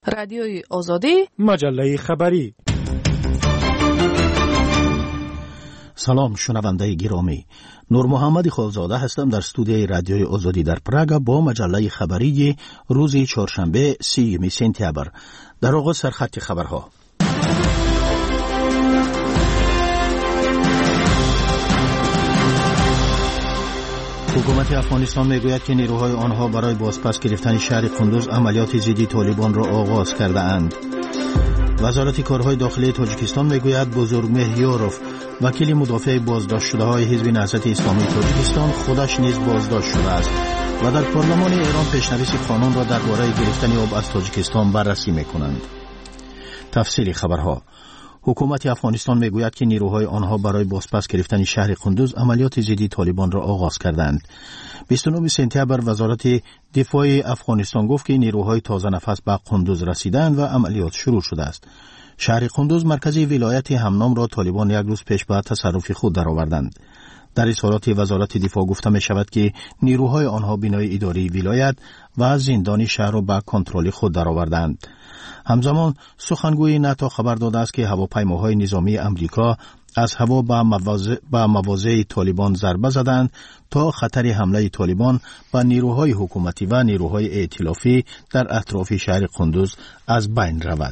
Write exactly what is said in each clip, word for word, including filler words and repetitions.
رادیوی آزادی، مجله خبری. سلام شنونده گرامی، نور محمد خالزاده هستم در استودیوی رادیوی آزادی در پراگ با مجله خبری روز چهارشنبه سیوم سپتامبر. در آغاز سرخط خبرها. حکومت افغانستان میگوید که نیروهای آنها برای بازپس گرفتن شهر قندوز عملیات ضد طالبان را آغاز کرده اند. وزارت کارهای داخلی تاجیکستان میگوید بزرگمهر یاروف، وکیل مدافع بازداشت شده های حزب نهضت اسلامی تاجیکستان، خودش نیز بازداشت شده است و در پارلمان ایران پیشنویس قانون را درباره گرفتن آب از تاجیکستان بررسی میکنند. تفصیل خبرها. حکومت افغانستان میگوید که نیروهای آنها برای بازپس گرفتن شهر قندوز عملیات ضد طالبان را آغاز کردند. بیست و نهم سپتامبر وزارت دفاع افغانستان گفت که نیروهای تازه نفس به قندوز رسیدند و عملیات شروع شده است. شهر قندوز مرکزی ولایت همنام را طالبان یک روز پیش به تصرف خود درآوردند. در اظهارات وزارت دفاع گفته می شود که نیروهای آنها بنای اداری ولایت و زندان شهر را به کنترل خود درآوردند. همزمان سخنگوی ناتو خبر داده است که هواپیماهای نظامی امریکا از هوا به مواضع طالبان ضربه زدند تا خطر حمله طالبان به نیروهای حکومتی و نیروهای ائتلافی در اطراف شهر قندوز از بین رود.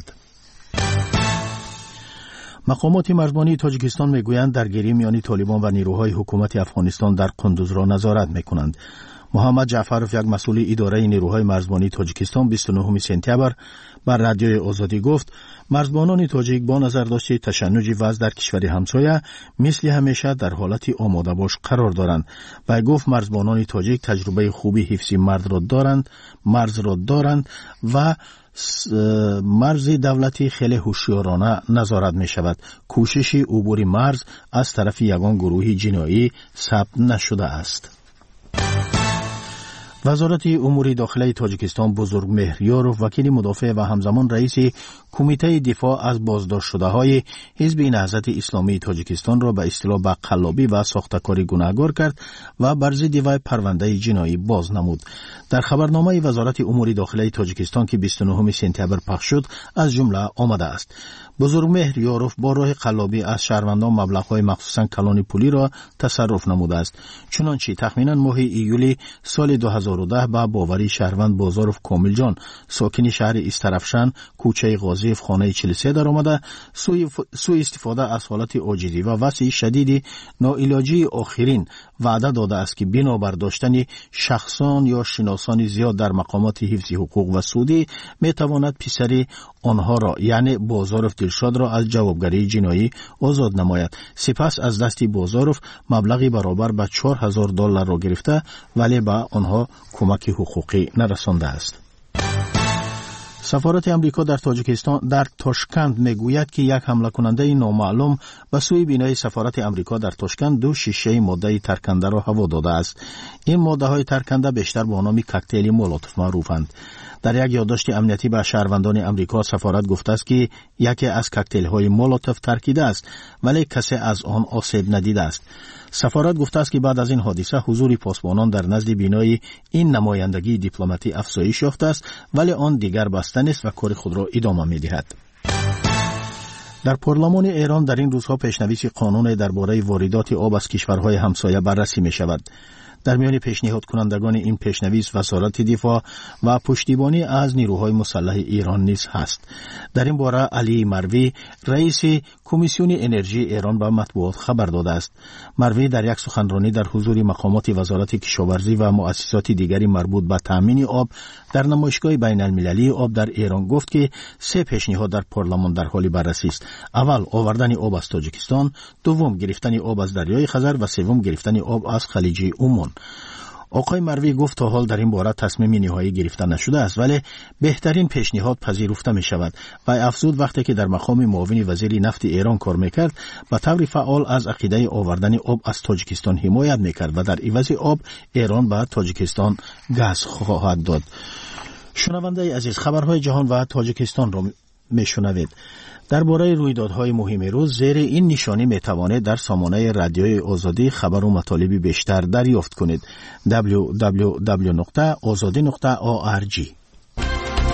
مقامات مرزبانی تاجیکستان میگویند درگیری میان طالبان و نیروهای حکومت افغانستان در قندوز را نظارت میکنند. محمد جعفرов، یک مسئول اداره نیروهای مرزبانی تاجیکستان، بیست و نهم سپتامبر بر رادیوی آزادی گفت مرزبانان تاجیک با نظر داشته تشنج وضع در کشور همسایه مثل همیشه در حالت آماده باش قرار دارند و گفت مرزبانان تاجیک تجربه خوبی حفظ مرز را دارند مرز را دارند و مرز دولتی خیلی هوشیارانه نظارت می شود. کوشش عبور مرز از طرف یگان گروه جنایی ثبت نشده است. وزارت امور داخلی تاجیکستان بزرگمهر یاروف، وکیل مدافع و همزمان رئیس کمیته دفاع از بازداشت شده های حزب نهضت اسلامی تاجیکستان را به اصطلاح به قلابی و ساختکاری گناهکار کرد و بر ضد وی پرونده جنایی باز نمود. در خبرنامه وزارت امور داخلی تاجیکستان که بیست و نهم سپتامبر پخش شد از جمله آمده است: بزرگمهر یاروف با راه قلابی از شهروندان مبلغ‌های مخصوصاً کلان پولی را تصرف نموده است. چنانچه تخمیناً ماه ایول سال دو هزار و ده با باوری شهروند بازاروف کامل جان، ساکن شهر استرفشن، کوچه غازیف، خانه چهل و سه در آمده، سوء استفاده از حالت عاجزی و وصی شدید ناعلاجی آخرین وعده داده است که بنابر داشتن شخصان یا شناسان زیاد در مقامات حفظ حقوق و سودی می تواند پسر آنها را یعنی بازاروف دلشاد را از جوابگری جنایی آزاد نماید. سپس از دست بازاروف مبلغی برابر به چهار هزار دلار را گرفته ولی به آنها کمک حقوقی نرسانده است. سفارت امریکا در تاجیکستان در تاشکند میگوید که یک حمله کننده نامعلوم به سوی بینای سفارت امریکا در تاشکند دو شیشه ماده ترکنده را هوا داده است. این ماده های ترکنده بیشتر با نام کوکتل مولوتوف معروفند. در یک یادداشت امنیتی به شهروندان امریکا سفارت گفته است که یکی از کوکتل های مولوتوف ترکیده است ولی کسی از آن آسیب ندیده است. سفارت گفته است که بعد از این حادثه حضور پاسبانان در نزد بینای این نمایندگی دیپلماتی افزایش یافته است ولی آن دیگر بسته نیست و کار خود را ادامه می‌دهد. در پارلمان ایران در این روزها پیشنویس قانون درباره واردات آب از کشورهای همسایه بررسی می‌شود. در میان پیشنهاد کنندگان این پیشنویس وزارت دفاع و پشتیبانی از نیروهای مسلح ایران نیز هست. در این باره علی مروی، رئیس کمیسیون انرژی ایران به مطبوعات خبر داده است. مروی در یک سخنرانی در حضور مقامات وزارت کشاورزی و مؤسسات دیگری مربوط به تامین آب در نمایشگاه بین المللی آب در ایران گفت که سه پیشنهاد در پارلمان در حال بررسی است. اول آوردن آب از تاجیکستان، دوم گرفتن آب از دریای خزر و سوم گرفتن آب از خلیج عمان. آقای مروی گفت تا حال در این باره تصمیم نهایی گرفته نشده است ولی بهترین پیشنهاد پذیرفته می شود و افزود وقتی که در مقام معاون وزیر نفت ایران کار میکرد به طور فعال از عقیده آوردن آب از تاجیکستان حمایت میکرد و در عوض آب ایران به تاجیکستان گاز خواهد داد. شنونده عزیز، خبرهای جهان و تاجیکستان را میشنوید. درباره رویدادهای مهم روز زیر این نشانی میتوانید در سامانه رادیوی آزادی خبر و مطالب بیشتر دریافت کنید. دبلیو دبلیو دبلیو نقطه آزادی نقطه او آر جی.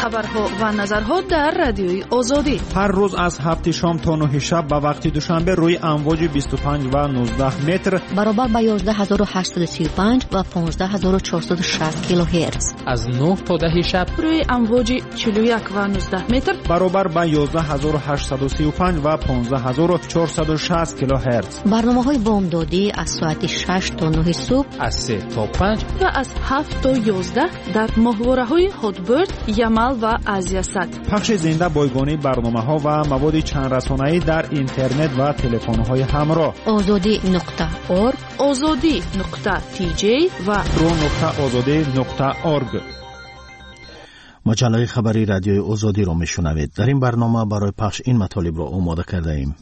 خبرها و نظرها در رادیوی آزادی. هر روز از هفت شام تا نه شب به وقت دوشنبه روی امواج بیست و پنج و نوزده متر برابر با یازده هزار و هشتصد و سی و پنج و پانزده هزار و چهارصد و شصت کیلوهرتز. از نه تا ده شب روی امواج چهل و یک و نوزده متر برابر با یازده هزار و هشتصد و سی و پنج و پانزده هزار و چهارصد و شصت کیلوهرتز. برنامه‌های بامدادی از ساعت شش تا نه صبح، از سه تا پنج و از هفت تا یازده در ماهواره‌های هاتبرد، یمل و آزیاست. پخش زنده بایگانی برنامه‌ها و مواد چند رسانه‌ای در اینترنت و تلفن‌های همراه. آزادی نقطه اورگ، آزادی نقطه تی جی و رو نقطه آزادی نقطه اورگ. مجله خبری رادیوی آزادی را میشنوید. در این برنامه برای پخش این مطالب را آماده کرده ایم.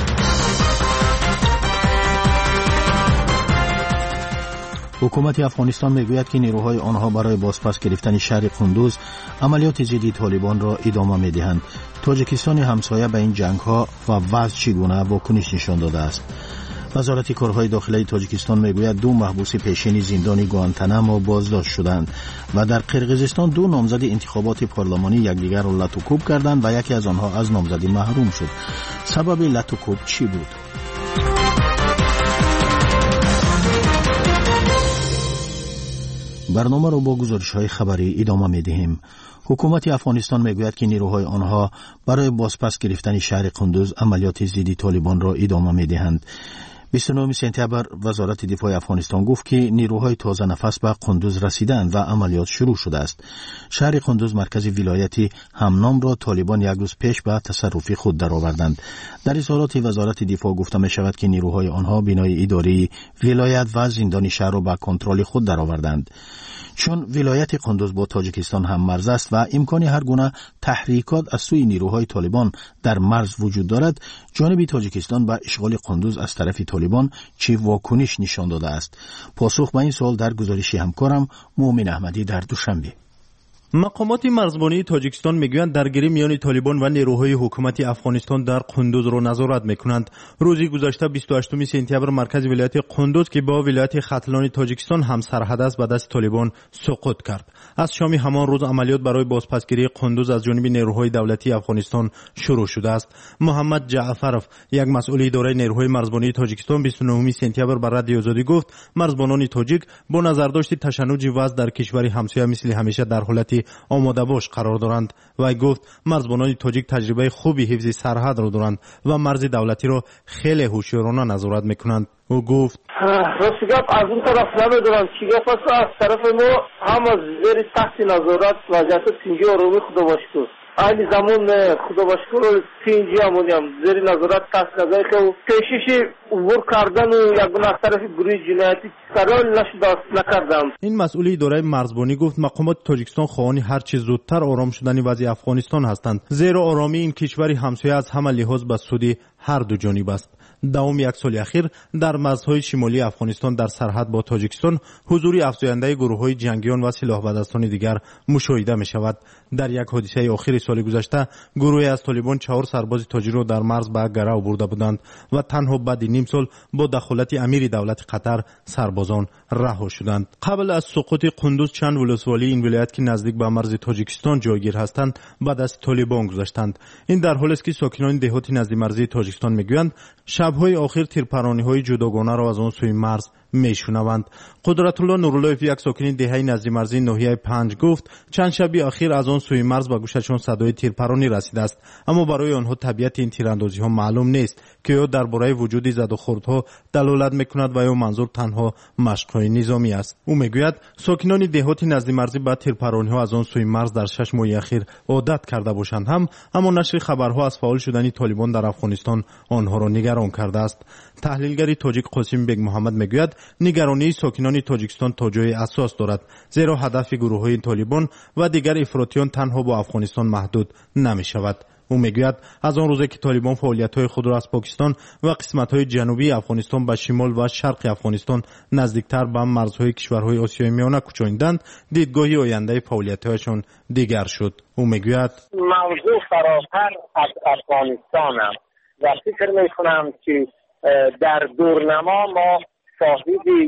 حکومت افغانستان میگوید که نیروهای آنها برای بازپس گرفتن شهر قندوز عملیات ضد طالبان را ادامه میدهند. تاجیکستان همسایه به این جنگ‌ها و وضع چگونه واکنش نشان داده است. وزارت کارهای داخلی تاجیکستان میگوید دو محبوس پیشین زندان گوانتانامو بازداشت شدند و در قرقیزستان دو نامزد انتخابات پارلمانی یکدیگر را لطوکوب کردند و یکی از آنها از نامزدی محروم شد. سبب لطوکوب چی بود؟ برنامه را با گزارش‌های خبری ادامه می‌دهیم. حکومت افغانستان میگوید که نیروهای آنها برای بازپس گرفتن شهر قندوز عملیات ضد طالبان را ادامه می‌دهند. بیست و نه سپتامبر وزارت دفاع افغانستان گفت که نیروهای تازه نفس به قندوز رسیدند و عملیات شروع شده است. شهر قندوز مرکز ولایتی همنام را طالبان یک روز پیش به تصرف خود درآوردند. در اظهارات وزارت دفاع گفته می شود که نیروهای آنها بنای اداری ولایت و زندان شهر را به کنترل خود درآوردند. چون ولایت قندوز با تاجیکستان هم مرز است و امکان هر گونه تحریکات از سوی نیروهای طالبان در مرز وجود دارد، جانب تاجیکستان به اشغال قندوز از طرف طالبان چه واکنش نشان داده است؟ پاسخ به این سوال در گزارش همکارم مومن احمدی در دوشنبه. مقامات مرزبانی تاجیکستان میگویند درگیری میان طالبان و نیروهای حکومت افغانستان در قندوز را نظارت میکنند. روزی گذشته بیست و هشتم سپتامبر مرکز ولایت قندوز که با ولایت ختلان تاجیکستان هم سرحد است به دست طالبان سقوط کرد. از شام همان روز عملیات برای بازپسگیری قندوز از جانب نیروهای دولتی افغانستان شروع شده است. محمد جعفرов یک مسئول اداره نیروهای مرزبانی تاجیکستان بیست و نه سپتامبر بر رادیو آزادی گفت مرزبانان تاجیک با نظرداشت تشنج وضع در کشور همسایه مثل همیشه در حالت آماده باش قرار دارند و گفت مرزبانان تاجیک تجربه خوبی حفظ سرحد را دارند و مرز دولتی را خیلی هوشیارانه نظارت میکنند. او گفت راستی گپ از اون طرف نمیدونم چی گپ است. از طرف ما هم از زیر تحت نظارت وضعیت سینجی آرامی خدا باشکر این زمان خدا باشکر سینجی همونیم زیر نظارت تحت نظر که پیشش عبور کردن و یک از طرف گروه جنایتی قرار نشد نکردم. این مسئول اداره مرزبانی گفت مقامات تاجیکستان خواهان هر چه زودتر آرام شدن وضع افغانستان هستند، زیرا آرامی این کشور همسایه از همه لحاظ به سود هر دو جانب است. دوام یک سال اخیر در مرزهای شمالی افغانستان در سرحد با تاجیکستان حضور افزاینده گروه‌های جنگیان و سلاح بدستان دیگر مشاهده می شود. در یک حادثه آخر سال گذشته گروهی از طالبان چهار سرباز تاجیک را در مرز به گرو برده بودند و تنها بعد نیم سال با دخالت امیر دولت قطر سربازان رها شدند. قبل از سقوط قندوز چند ولسوالی این ولایت که نزدیک به مرز تاجیکستان جایگیر هستند بعد از طالبان گذشتند. این در حالی است که ساکنان دهات نزدیک مرزی تاجیکستان میگویند شب‌های آخر تیرپرانی‌های جداگانه را از آن سوی مرز میشنوند. قدرت الله نوراللهی یک ساکن دهه نزدیک مرزی ناحیه پنج گفت چند شبی اخیر از آن سوی مرز به گوششان صدای تیرپرانی رسیده است، اما برای آنها طبیعت این تیراندازی‌ها معلوم نیست که یا درباره وجود زد و خوردها دلالت میکند و یا منظور تنها مشق‌های نظامی است. او میگوید ساکنان دهات نزدیک مرزی به تیرپرانی‌ها از آن سوی مرز در شش ماه اخیر عادت کرده باشند هم، اما نشر خبرها از فعال شدن طالبان در افغانستان آنها را نگران کرده است. تحلیلگر تاجیک قاسم بیگ محمد میگوید نگرانی ساکنان تاجیکستان تا جای اساس دارد، زیرا هدف گروه‌های طالبان و دیگر افراطیان تنها با افغانستان محدود نمی شود. او میگوید از آن روزی که طالبان فعالیت‌های خود را از پاکستان و قسمت‌های جنوبی افغانستان به شمال و شرق افغانستان نزدیکتر به مرزهای کشورهای آسیای میانه کوچانیدند، دیدگاهی آینده فعالیت‌هایشان دیگر شد. او میگوید موضوع فراتر از افغانستان است و فکر می‌کنم که در دورنما ما صاحب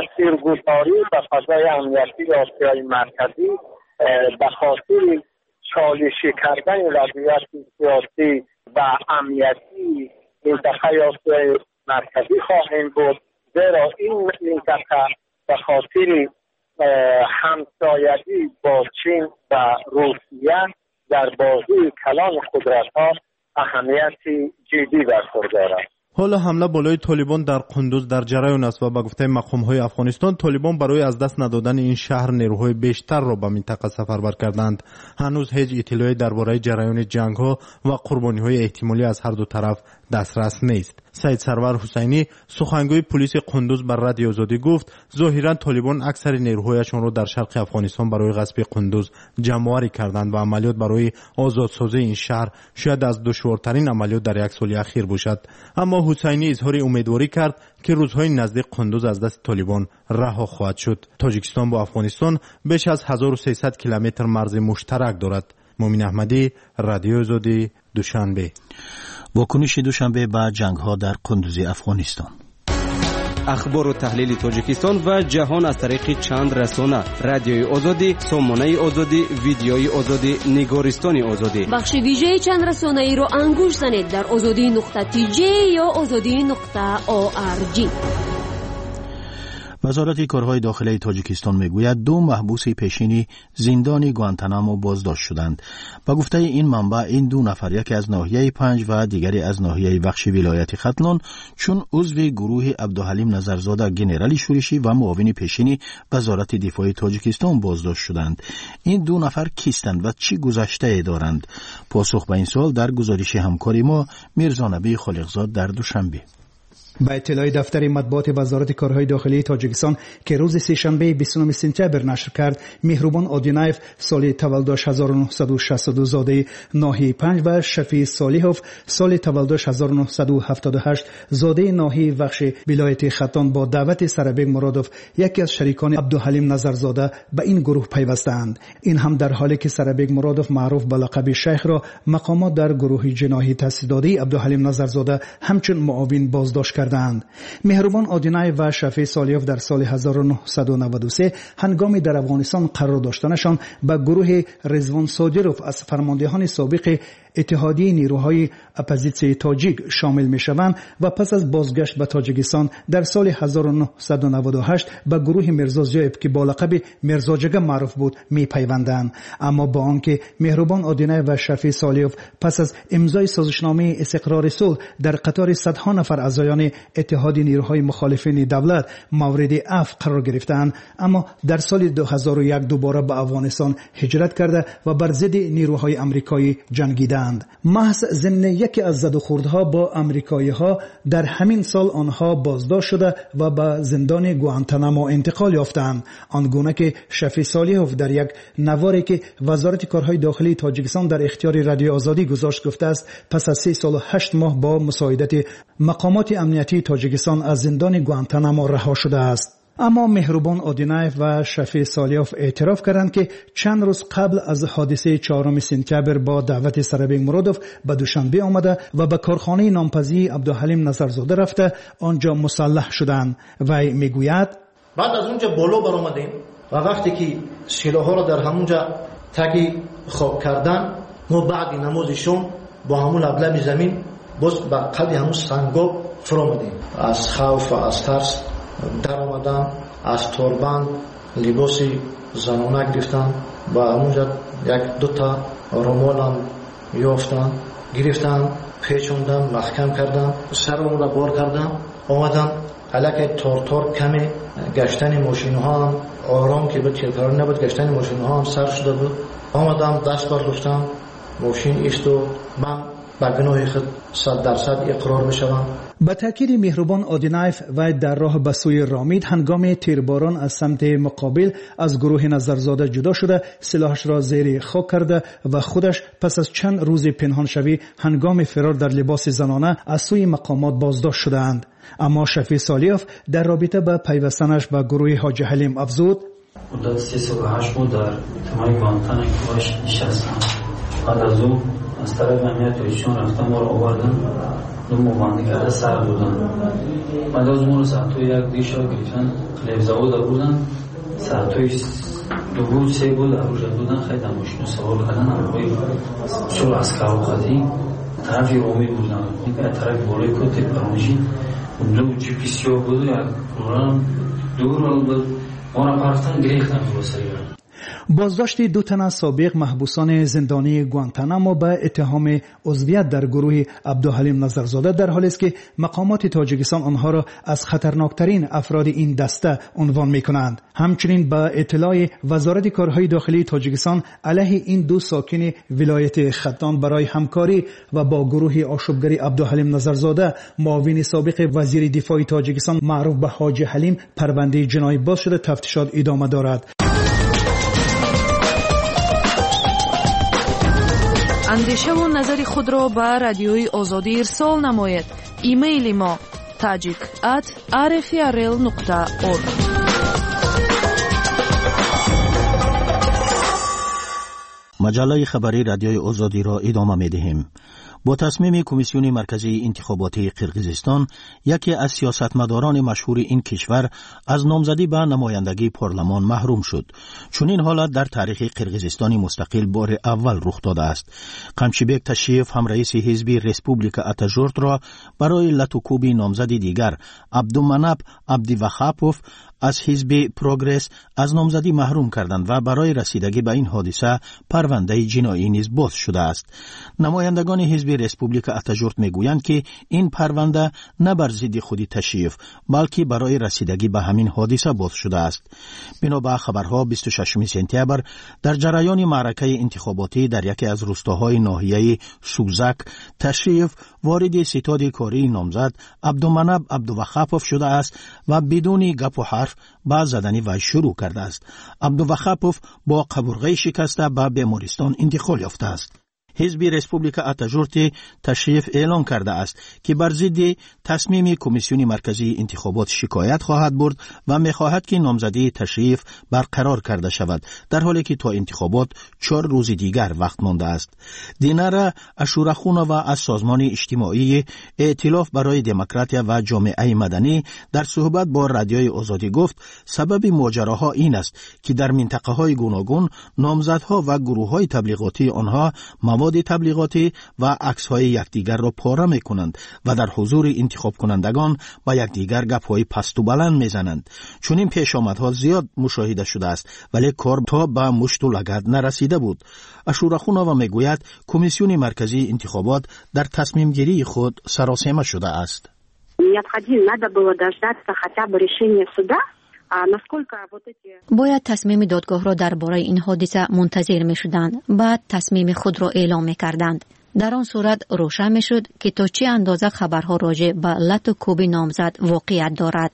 تاثیرگذاری و فضای امنیتی آسیای مرکزی به خاطر چالشی کردن وضعیت سیاسی و امنیتی منطقه آسیای مرکزی خواهیم بود، زیرا این منطقه به خاطر همسایگی با چین و روسیه در بازی کلان قدرت‌ها اهمیتی جدی برخوردارد. حالا حمله بالای طالبان در قندوز در جریان است و به گفته مقام‌های افغانستان طالبان برای از دست ندادن این شهر نیروهای بیشتر را به منطقه سفربر کردند. هنوز هیچ اطلاعی درباره جریان جنگ‌ها و قربانی‌های احتمالی از هر دو طرف دسترس نیست. سید سرور حسینی سخنگوی پلیس قندوز بر رادیو آزادی گفت ظاهراً طالبان اکثر نیروهایشان را در شرق افغانستان برای غصب قندوز جمع‌آوری کردند و عملیات برای آزادسازی این شهر شاید از دشوارترین عملیات در یک سال اخیر باشد. اما حسینی اظهار امیدواری کرد که روزهای نزدیک قندوز از دست طالبان رها خواهد شد. تاجیکستان با افغانستان بیش از هزار و سیصد کیلومتر مرز مشترک دارد. مومن احمدی، رادیو آزادی، دوشنبه. واکنش دوشنبه به جنگ‌ها در قندوز افغانستان. اخبار و تحلیل تاجیکستان و جهان از طریق چند رسانه: رادیوی آزادی، سامانه آزادی، ویدیوی آزادی، نگارستان آزادی. بخش ویژه چند رسانه ای را انگوش زنید در آزادی نقطه تی جی یا آزادی نقطه او آر جی. وزارت کارهای داخلی تاجیکستان میگوید دو محبوس پیشینی زندان گوانتانامو بازداشت شدند. با گفته این منبع این دو نفر، یکی از ناحیه پنج و دیگری از ناحیه بخش ولایت ختلان، چون عضو گروه عبدالحلیم نظرزاده گنرال شورشی و معاون پیشینی وزارت دفاع تاجیکستان بازداشت شدند. این دو نفر کیستند و چی گذشته دارند؟ پاسخ به این سوال در گزارش همکاری ما میرزا نبی خالقزاد در دوشنبه. با اطلاع دفتر مطبوعات وزارت کارهای داخلی تاجیکستان که روز سه‌شنبه بیست و نهم سپتامبر نشر کرد، مهربان آدینایف سال تولدش هزار و نهصد و شصت و دو زاده ناحیه پنج و شفیع صالحوف سال تولدش هزار و نهصد و هفتاد و هشت زاده ناحیه بخش ولایت ختلان با دعوت سربگ مرادوف، یکی از شریکان عبدالحلیم نظرزاده، به این گروه پیوستند. این هم در حالی که سربگ مرادوف معروف به لقب شیخ را مقامات در گروه جناحی تصدیداده عبدالحلیم نظرزاده همچون معاون بازداشت کردند. مهربان آدینای و شفیع صالحوف در سال هزار و نهصد و نود و سه هنگامی در افغانستان قرار داشتنشان به گروه رضوان صادروف از فرماندهان سابق اتحادیه نیروهای اپوزیسیون تاجیک شامل می شوند و پس از بازگشت به تاجیکستان در سال هزار و نهصد و نود و هشت به گروه میرزا زیایب که با لقب میرزا جگه معروف بود می پیوندند. اما با آنکه مهربان آدینای و شفیع صالحوف پس از امضای سازشنامه استقرار صلح در قطار صدها نفر اعضایان اتحاد نیروهای مخالفین دولت مورد عفو قرار گرفتند، اما در سال دو هزار و یک دوباره به افغانستان هجرت کرده و بر ضد نیروهای آمریکایی جنگیدند. محض ضمن یکی از زد و خوردها با آمریکایی ها در همین سال آنها بازداشت شده و به زندان گوانتانامو انتقال یافتند، آنگونه که شفیع صالحوف در یک نواری که وزارت کارهای داخلی تاجیکستان در اختیار رادیو آزادی گذاشت گفته است پس از سه سال و هشت ماه با مساعدت مقامات امنیتی تاجیکستان از زندان گوانتانامو رها شده است. اما مهربان آدینایف و شفیع صالحوف اعتراف کردند که چند روز قبل از حادثه چهارم سپتامبر با دعوت سربگ مرادوف به دوشنبه آمده و به کارخانه نامپذیر عبدالحلیم نظرزاده رفته آنجا مسلح شدند. وی میگوید بعد از اونجا بالا برآمدیم و وقتی که سلاح‌ها را در همونجا تگی خواب کردن، ما بعد نماز شام با همون لبلب زمین باز به قد همون سنگاب فرامدیم. از خوف و از ترس در آمدم، از توربند لباسی زنانه گرفتن و همونجا یک دوتا رومالم یافتن، گرفتن، پیچوندم، محکم کردم، سرمون را بار کردم، آمدم علاقه تار تار کمی گشتن ماشین ها هم آرام که بود چرکار نبود، گشتن ماشین ها هم سر شده بود. آمدم دست برداشتم، ماشین ایستو، من با گناه خود صد درصد اقرار میشوم. با تاکید مهربان آدینایف و در راه به سوی رامید هنگام تیرباران از سمت مقابل از گروه نظرزاده جدا شده سلاحش را زیر خاک کرده و خودش پس از چند روز پنهان شوی هنگام فرار در لباس زنانه از سوی مقامات بازداشت شدند. اما شفیع صالحوف در رابطه با پیوستنش به گروه حاجی حلیم افزود: مدت سه سال و هشت ماه در تمام گوانتانامو نشستم. بعد از اون از طرف امنیت ایشون رفتم و رو آوردن دو مباندگره سر بودن. بعد از اون رو ساعتوی یک دیش را گرفتن خلیب زواد بودن، ساعتوی دو بود سه بود اروجه بودن خیلی مشکل سوال کردن آقای چرا از کار خودی طرفی رومی بودن که طرف بالای کت پرونجی دو جی پی سی بود یک پروگرام دور بود ما را پرستن گریختن تو سریع. بازداشت دو تن از سابق محبوسان زندانی گوانتانامو به اتهام عضویت در گروه عبدالحلیم نظرزاده در حالی است که مقامات تاجیکستان آنها را از خطرناکترین افراد این دسته عنوان می‌کنند. همچنین به اطلاع وزارت کارهای داخلی تاجیکستان علیه این دو ساکن ولایت ختان برای همکاری و با گروه آشوبگری عبدالحلیم نظرزاده معاون سابق وزیر دفاع تاجیکستان معروف به حاجی حلیم پرونده جنایی باز شده تفتیشات ادامه دارد. اندیشه و نظر خود را به رادیوی آزادی ارسال نماید. ایمیل ما تاجیک ات آر اف ار ال نقطه اورگ. مجله خبری رادیوی آزادی را ادامه می دهیم. با تصمیم کمیسیون مرکزی انتخاباتی قرقیزستان، یکی از سیاستمداران مشهور این کشور از نامزدی به نمایندگی پارلمان محروم شد. چون این حالت در تاریخ قرقیزستان مستقل بار اول رخ داده است. قمشیبک تشیف هم رئیس حزب رسپوبلیکا اتاجورت را برای لطوکوب نامزدی دیگر عبدالمناب عبدیوخاپوف از حزب پروگرس از نامزدی محروم کردند و برای رسیدگی به این حادثه پرونده جنایی نیز باز شده است. نمایندگان حزب رسپوبلیکا اتاجورت میگویند که این پرونده نه بر ضد خود تشیف بلکه برای رسیدگی به همین حادثه باز شده است. بنابر خبرها بیست و ششم سپتامبر در جریان معرکه انتخاباتی در یکی از روستاهای ناحیه سوزک تشیف وارد ستاد کاری نامزد عبدالمناب عبدوخاپوف شده است و بدون گپ و حرف با زدن وی شروع کرده است. عبدوخاپوف با قبرغه شکسته به بیمارستان انتقال یافته است. حزب رسپوبلیکا اتاجورت تشریف اعلام کرده است که بر ضد تصمیم کمیسیون مرکزی انتخابات شکایت خواهد برد و می‌خواهد که نامزدی تشریف برقرار کرده شود، در حالی که تا انتخابات چهار روز دیگر وقت مانده است. دینارا اشورخونووا از سازمان اجتماعی ائتلاف برای دموکراتیا و جامعه مدنی در صحبت با رادیوی آزادی گفت سبب ماجراها این است که در منطقه‌های گوناگون نامزدها و گروه‌های تبلیغاتی آنها مواد تبلیغاتی و عکس‌های یکدیگر را پاره می‌کنند و در حضور انتخاب کنندگان با یکدیگر گپ‌های پست و بلند می‌زنند. چون این پیشامدها زیاد مشاهده شده است ولی کار تا به مشت و لگد نرسیده بود. اشورخونووا میگوید کمیسیون مرکزی انتخابات در تصمیم گیری خود سراسیمه شده است. необходимо надо было дождаться хотя бы решения суда. باید تصمیم دادگاه را درباره این حادثه منتظر می شدند. بعد تصمیم خود را اعلام می کردند. در آن صورت روشن می شد که تا چه اندازه خبرها راجع به لطوکوب نامزد واقعیت دارد.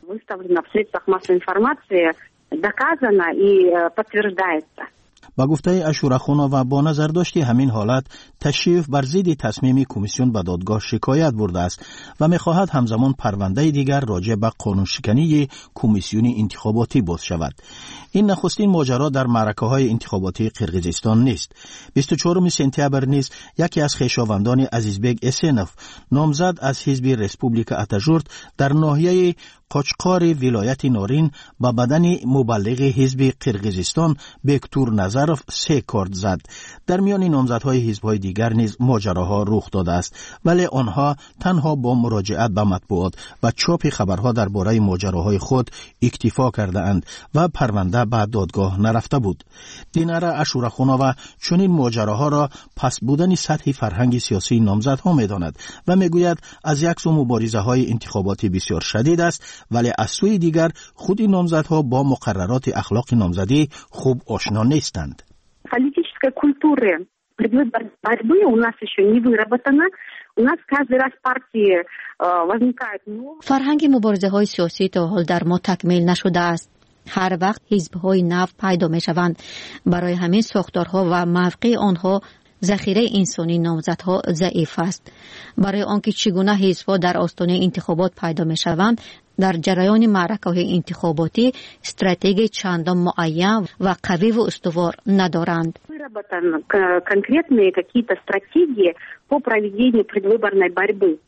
با گفته اشورخونووا با نظر داشتی همین حالت تشریف بر ضد تصمیم کمیسیون به دادگاه شکایت برده است و می‌خواهد همزمان پرونده دیگر راجع به قانون شکنی کمیسیون انتخاباتی باز شود. این نخستین ماجرا در معرکه‌های انتخاباتی قرقیزستان نیست. بیست و چهارم سپتامبر نیز یکی از خویشاوندان عزیزبگ اسنف نامزد از حزب رسپوبلیکا اتاجورت در ناحیه قاچقار ولایت نارین با بدن مبلغ حزب قرقیزستان بکتور نظرف سه کارت زد. در میان نامزدهای حزب‌های دیگر نیز ماجراها رخ داده است ولی آنها تنها با مراجعت به مطبوعات و چاپ خبرها درباره ماجراهای خود اکتفا کرده اند و پرونده به دادگاه نرفته بود. دینارا اشورخونووا چنین ماجراها را پس بودن سطح فرهنگ سیاسی نامزدها می‌داند و میگوید از یک سو مبارزه‌های انتخاباتی بسیار شدید است ولی از سوی دیگر خود نامزدها با مقررات اخلاق نامزدی خوب آشنا نیستند. Политическая культура предвыборной борьбы у нас еще не выработана. У нас каждый раз партии возникают новые. فرهنگ مبارزه‌های سیاسی تا حال در ما تکمیل نشده است. هر وقت حزب‌های نو پیدا می‌شوند. برای همین ساختارها و موقع آنها ذخیره انسانی نامزدها ضعیف است. برای آنکه چگونه حزب‌ها در آستانه انتخابات پیدا می‌شوند، در جریان معرکه‌های انتخاباتی استراتژی چندان معین و قوی و استوار ندارند. Конкретные какие-то стратегии по проведению предвыборной борьбы.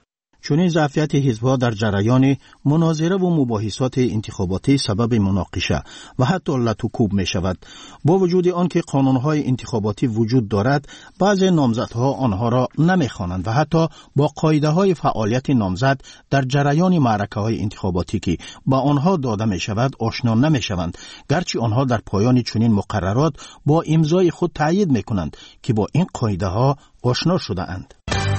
چنین ظرفیت حزب‌ها در جریان مناظره و مباحثات انتخاباتی سبب مناقشه و حتی لط و کوب می شود. با وجود آنکه قانون‌های انتخاباتی وجود دارد، بعضی نامزدها آنها را نمی‌خوانند و حتی با قاعده‌های فعالیت نامزد در جریان معرکه‌های انتخاباتی که با آنها داده می‌شود آشنا نمی‌شوند، گرچه آنها در پایان چنین مقررات با امضای خود تایید می‌کنند که با این قاعده‌ها آشنا شده‌اند.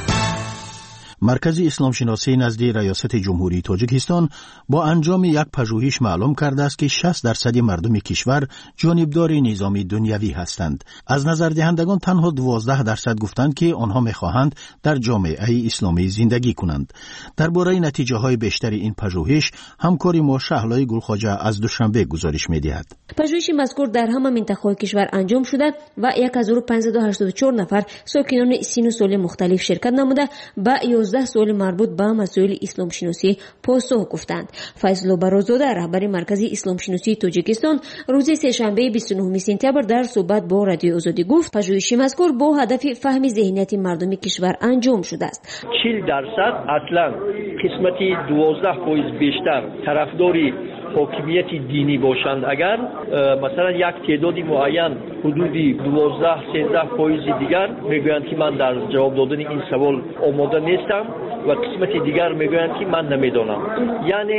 مرکز اسلام شناسی نزد ریاست جمهوری تاجیکستان با انجام یک پژوهش معلوم کرده است که شصت درصد مردم کشور جانبدار نظام دنیوی هستند. از نظر دهندگان تنها دوازده درصد گفتند که آنها می‌خواهند در جامعه اسلامی زندگی کنند. درباره نتیجه های بیشتر این پژوهش همکاری ما شهلای گلخواجه از دوشنبه گزارش می‌دهد. پژوهش مذکور در همه منطقه‌های کشور انجام شده و هزار و پانصد و هشتاد و چهار نفر ساکنان سن و سال مختلف شرکت نموده با یازده سوال مربوط به مسائل اسلام شناسی پاسخ گفتند. فیضلو برازاده رهبر مرکز اسلام شناسی تاجیکستان روز سه‌شنبه بیست و نهم سپتامبر در صحبت با رادیو آزادی گفت پژوهش مذکور با هدف فهم ذهنیت مردم کشور انجام شده است. چهل درصد اصلا قسمتی دوازده فیصد بیشتر طرفداری حاکمیت دینی باشند. اگر مثلا یک تعدادی معین حدودی دوازده سیزده فیصد دیگر میگویند که من در جواب دادن این سوال آماده نیستم و قسمت دیگر میگویند که من نمیدانم. یعنی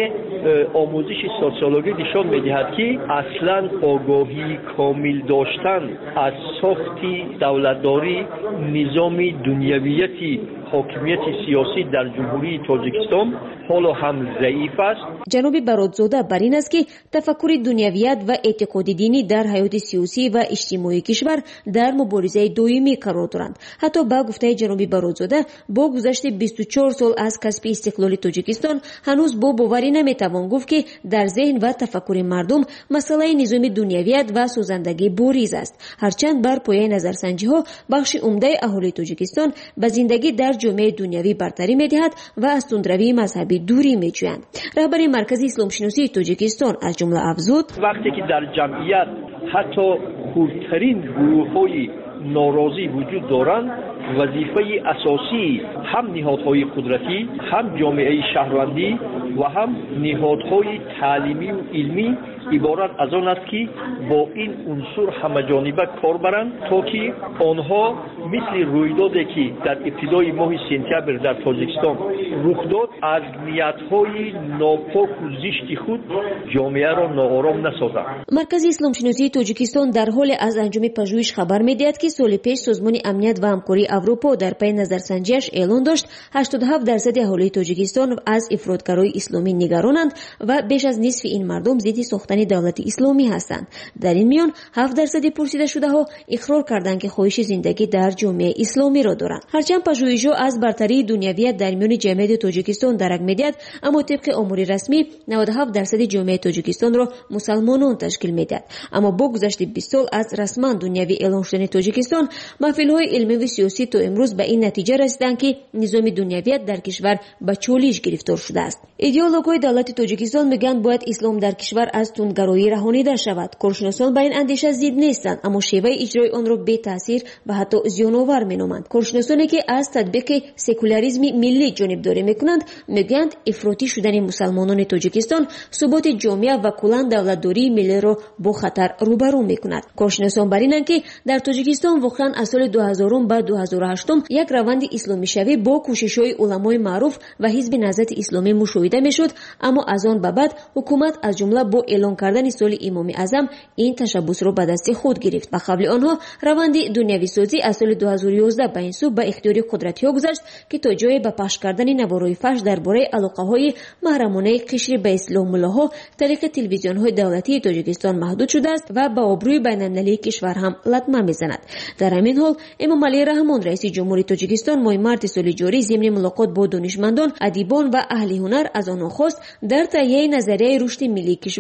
آموزش سوسیولوژی نشان میدهد که اصلا آگاهی کامل داشتن از ساخت دولتداری نظام دنیویتی حاکمیت سیاسی در جمهوری تاجیکستان حالا هم ضعیف است. جناب برادزاده بر این است که تفکر دنیویت و اعتقاد دینی در حیات سیاسی و اجتماعی کشور در مبارزه دائمی قرار دارند. حتی با گفته جناب برادزاده با گذشت بیست و چهار سال از کسب استقلال تاجیکستان هنوز با باوری نمیتوان گفت که در ذهن و تفکر مردم مسئله نظام دنیویت و سوزندگی بوریز است. هرچند بر پایه نظرسنجی ها بخش عمده اهالی تاجیکستان به زندگی در جامعه دنیوی برتری می‌دهد و از تندروی مذهبی دوری می‌جویند. رهبر مرکز اسلام شناسی تاجیکستان از جمله افزود وقتی که در جمعیت حتی خردترین گروه‌های ناراضی وجود دارند، وظیفه اساسی هم نهادهای قدرتی، هم جامعه شهروندی و هم نهادهای تعلیمی و علمی عبارت از آن است که با این عنصر همه‌جانبه کار برند تا که آنها مثل رویدادی که در ابتدای ماه سپتامبر در تاجیکستان رخ داد از نیت‌های ناپاک و زشت خود جامعه را ناآرام نسازند. مرکز اسلام شناسی تاجیکستان در حال از انجام پژوهش خبر می‌دهد که سال پیش سازمان امنیت و همکاری اروپا در پی نظرسنجیش اعلان داشت هشتاد و هفت درصد اهالی تاجیکستان از افراطگرای اسلامی نگرانند و بیش از نصف این مردم ضد ساختن دولت اسلامی هستند. در این میان هفت درصد پرسیده شده ها اقرار کردند که خواهش زندگی در جامعه اسلامی را دارند. هرچند پژوهش‌ها از برتری دنیویت در میان جامعه تاجیکستان درک می‌دهد، اما طبق امور رسمی نود و هفت درصد جامعه تاجیکستان را مسلمانان تشکیل می‌دهد. اما با گذشت بیست سال از رسما دنیوی اعلان شدن تاجیکستان، محفل‌های علمی و سیاسی تا امروز به این نتیجه رسیدند که نظام دنیویت در کشور به چالش گرفتار شده است. ایدئولوژهای دولت تاجیکستان میگن باید اسلام در کشور از تندگرایی رهانیده شود. کارشناسان به این اندیشه ضد نیستند، اما شیوه اجرای آن را بی تاثیر و حتی زیان‌آور مینامند. کارشناسانی که از تطبیق سکولاریسم ملی جانبداری میکنند میگویند افراطی شدن مسلمانان تاجیکستان ثبات جامعه و کلاً دولتداری ملی را با خطر روبرو میکند. کارشناسان بر اینند که در تاجیکستان واقعا از سال دو هزار به دو هزار و هشت یک روند اسلامی شوی با کوشش‌های علمای معروف و حزب نهضت اسلامی مشاهده میشد، اما از آن به بعد حکومت از جمله با اعلان کردن سال امام اعظم این تشبث را به دست خود گرفت و قبل آنها روند دنیوی سازی از سال دو هزار و یازده به این سو به اختیار قدرتی‌ها گذشت که تا جای به پخش کردن نوارهای فحش درباره علاقه‌های محرمانه قشر به اسلام ملاها طریق تلویزیون‌های دولتی تاجیکستان محدود شده است و به آبروی بین‌المللی کشور هم لطمه می‌زند. در همین حال امام علی رحمان رئیس جمهوری تاجیکستان ماه مارس سال جاری ضمن ملاقات با دانشمندان، ادیبان و اهل هنر از آنها خواست در تهیه نظریه رشد ملی کشور تا سال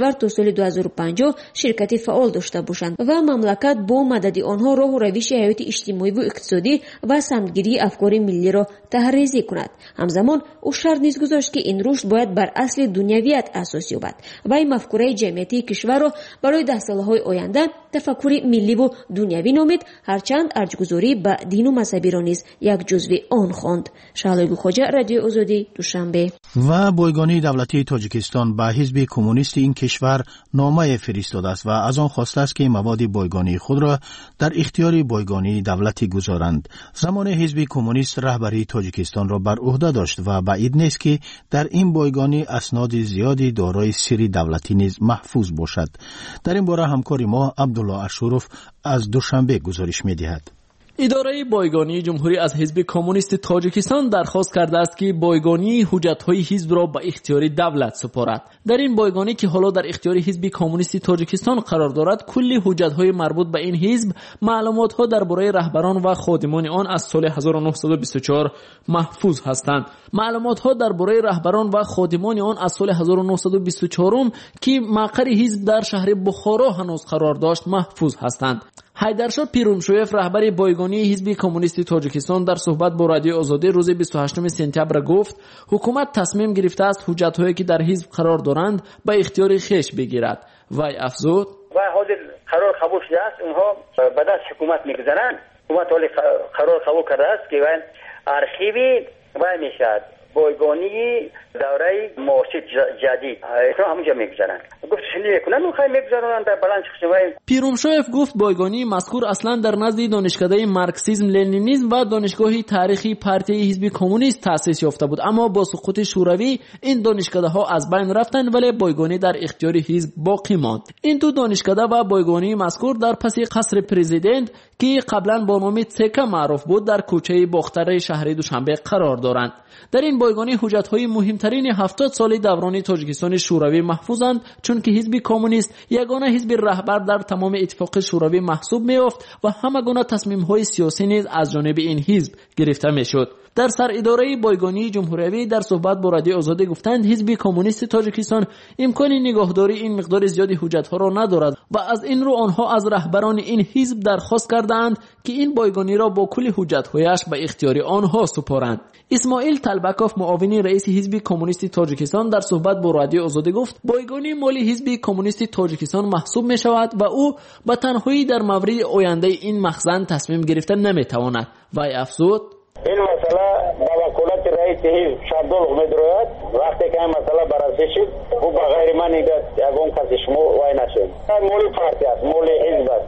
соли ду ҳазору панҷоҳ ширкати фаъол дошта бошанд ва мамлакат бо мадади онҳо роҳу равиши ҳаёти иҷтимоиву иқтисодӣ ва самтгирии афкори миллиро таҳрризӣ кунад. ҳамзамон ӯ шарт низ гузошт ки ин рушд бояд бар асли дунявият асос ёбад. вай мафкураи ҷамъиятии кишварро барои даҳсолаҳои оянда тафаккури милливу дунявӣ номид, ҳарчанд арҷгузорӣ ба дину мазҳабиро низ як ҷузви он хонд. Шаҳлои Хоҷа, Радиои Озодӣ, Душанбе. ва бойгонии давлатии Тоҷикистон ба ҳизби коммунисти ин кишвар номае фиристодааст ва аз он хостааст ки маводи бойгонии худро дар ихтиёри бойгонии давлатӣ гузоранд. замоне ҳизби коммунист раҳбарии Тоҷикистонро бар уҳда дошт ва баъид нест ки дар ин бойгонӣ асноди зиёди дорои сирри давлатӣ низ маҳфуз бошад. дар ин бора ҳамкори мо Абдулло Ашуров аз Душанбе гузориш медиҳад. идораи бойгонии ҷумҳурӣ аз ҳизби коммунисти Тоҷикистон дархост кардааст ки бойгонии ҳуҷҷатҳои ҳизбро ба ихтиёри давлат супорад. дар ин бойгонӣ ки ҳоло дар ихтиёри ҳизби коммунисти Тоҷикистон қарор дорад, кулли ҳуҷҷатҳои марбут ба ин ҳизб, маълумотҳо дар бораи раҳбарон ва ходимони он аз соли ҳазору нуҳсаду бисту чор маҳфуз ҳастанд. маълумотҳо дар бораи раҳбарон ва ходимони он аз соли ҳазору нуҳсаду бисту чорум ки мақари ҳизб дар шаҳри Бухоро ҳанӯз қарор дошт маҳфуз ҳастанд. ҳайдаршоҳ Пирумшоев, раҳбари бойгонии ҳизби коммунисти Тоҷикистон, дар суҳбат бо Радиои Озодӣ рӯзи бисту ҳаштуми сентябр гуфт, ҳукумат тасмим гирифтааст ҳуҷҷатҳое ки дар ҳизб қарор доранд ба ихтиёри хеш бигирад. вай афзуд: ва ҳозир қарор қабул шудааст, онҳо ба даст ҳукумат мегузаранд. ҳукумат ҳоли қарор қабул кардааст ки вай архиви вай мешавад бойгонии давраи муосир ҷадид эҳтимол ҳамонҷо мегузаранд. гуфт шунӣ мекунанд, мехай мегузаронанд дар баланд чиқчим. Пирумшоев гуфт бойгонии мазкур аслан дар назди донишкадаи марксизм ленинизм ва донишгоҳи таърихи партияи ҳизби коммунист таъсис ёфта буд, аммо бо суқути шӯравӣ ин донишкадаҳо аз байн рафтанд, вале бойгонӣ дар ихтиёри ҳизб боқӣ монд. ин ду донишкада ва бойгонии мазкур дар паси қасри президент ки қаблан бо номи цека маъруф буд, дар кӯчаи бохтари шаҳри Душанбе қарор доранд. дар ин бойгонӣ ҳуҷҷатҳои муҳимтарини ҳафтод соли даврони Тоҷикистони шӯравӣ маҳфузанд, чунки ҳизби коммунист ягона ҳизби раҳбар дар тамоми иттифоқи шӯравӣ маҳсуб меёфт ва ҳама гуна тасмимҳои сиёсӣ низ аз ҷониби ин ҳизб гирифта мешуд. дар саридораи бойгонии ҷумҳуриявӣ дар суҳбат бо Радиои Озодӣ гуфтанд, ҳизби коммунисти Тоҷикистон имкони нигоҳдории ин миқдори зиёди ҳуҷҷатҳоро надорад ва аз ин рӯ онҳо аз раҳбарони ин ҳизб дархост кардаанд ки ин бойгониро бо кулли ҳуҷҷатҳояш ба ихтиёри онҳо супоранд. исмоил Талбаков, муовини раиси ҳизби коммунисти Тоҷикистон, дар суҳбат бо Радиои Озодӣ гуфт, бойгонии моли ҳизби коммунисти Тоҷикистон маҳсуб мешавад ва ӯ ба танҳоӣ дар мавриди ояндаи ин махзан тасмим гирифта наметавонад. вай афзуд: این مسئله به وکالت رئیس حزب شابدال می‌دارد. وقتی که این مسئله بررسی شد او به غیر من یگان کسی شما وای نشد. مولی پارتی است، مولی حزب است.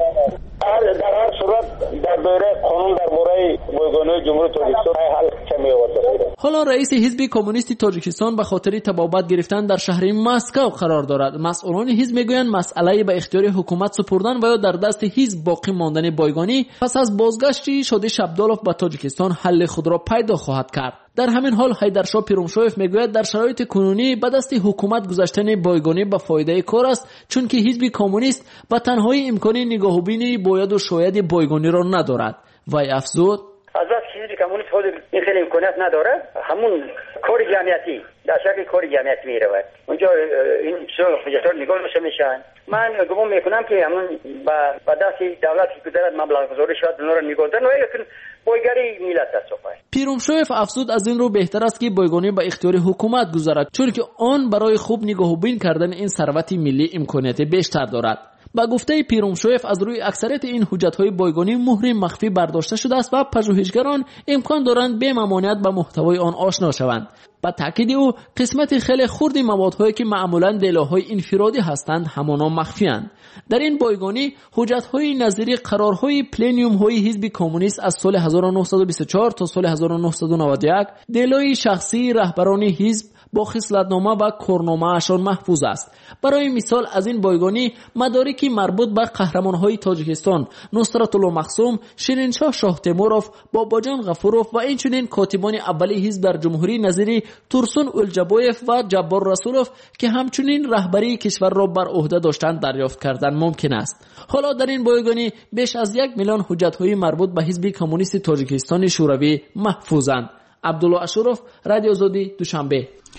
در هر صورت در دوره قانون در باره бойгонии ҷумҳурии Тоҷикистон حل چه می‌آورد. حالا رئیس حزب کمونیستی تاجیکستان به خاطر تبابت گرفتن در شهر مسکو قرار دارد. مسئولان حزب میگویند مسئله به اختیار حکومت سپردن و یا در دست حزب باقی ماندن بایگانی پس از بازگشت شادی شابدالوف به تاجیکستان حل خود را پیدا خواهد کرد. در همین حال حیدرشاه پیرومشویف میگوید در شرایط کنونی به دست حکومت گذاشتن بایگانی به فایده کار است، چون که حزب کمونیست به تنهایی امکان نگاهبینی باید و شاید بایگانی را ندارد. وی افزود: از وقت حزب کمونیست خود این خیلی امکانیت نداره، همون کار جمعیتی در شکل کار جمعیتی میرود. اونجا این چیزا حجت‌ها نگاه میشن. من گمان میکنم که همون با دست دولت که دارد مبلغ گذاری شاید اونها را نگاه دارن، لیکن بایگانی ملت است. پیرومشویف افزود از این رو بهتر است که بایگانی به اختیار حکومت گذارد، چون که آن برای خوب نگاهبین کردن این ثروت ملی امکانیت بیشتر دارد. با گفته پیرومشویف از روی اکثریت این حجت‌های بایگانی مهر مخفی برداشته شده است و پژوهشگران امکان دارند به ممانعت به محتوای آن آشنا شوند. با تاکید او قسمت خیلی خردی موادهایی که معمولاً دلایل انفرادی هستند همانا مخفی‌اند. در این بایگانی حجت‌های نظری قرارهای پلنیوم‌های حزب کمونیست از سال هزار و نهصد و بیست و چهار تا سال هزار و نهصد و نود و یک دلایل شخصی رهبران حزب با خصلت‌نامه و کارنامه‌اشان محفوظ است. برای مثال از این بایگانی مدارکی مربوط به قهرمان‌های تاجیکستان نصرت الله مخصوم، شیرینشاه شاه تیموروف، باباجان غفوروف و اینچنین کاتبان اولی حزب در جمهوری نظری تورسون اولجبایف و جبار رسولوف که همچنین رهبری کشور را بر عهده داشتند دریافت کردن ممکن است. حالا در این بایگانی بیش از یک میلیون حجت‌های مربوط به حزب کمونیست تاجیکستان شوروی محفوظند. عبدالله اشرف، رادیو آزادی، دوشنبه.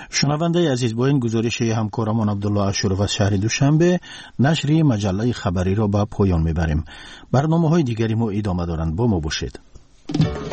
شنونده عزیز، با این گزارش همکارمان عبدالله اشرف از شهر دوشنبه نشر مجله خبری را به پایان میبریم. برنامه های دیگری ما ادامه دارند، با ما باشید.